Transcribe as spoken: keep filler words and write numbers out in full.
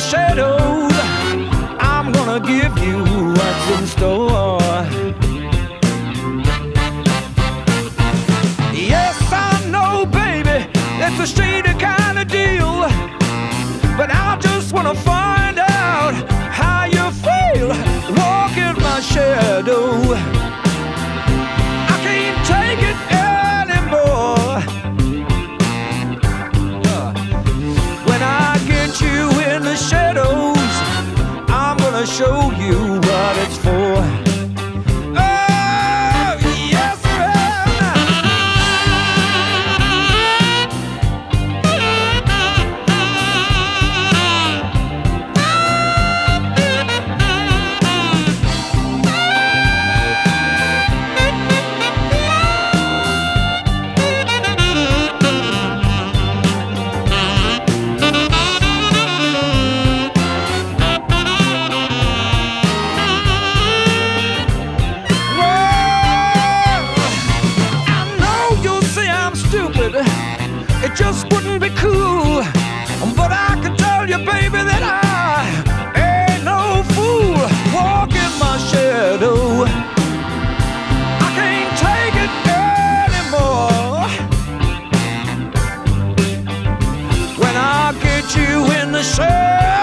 shadows, I'm gonna give you what's in store. Yes, I know, baby, it's a shady kind of deal, but I just wanna find out how you feel walking my shadow. I can't take it anymore. Uh, when I get you in the shadows, I'm gonna show you what it's for. It just wouldn't be cool, but I can tell you, baby, that I ain't no fool walking my shadow. I can't take it anymore. When I get you in the shadow,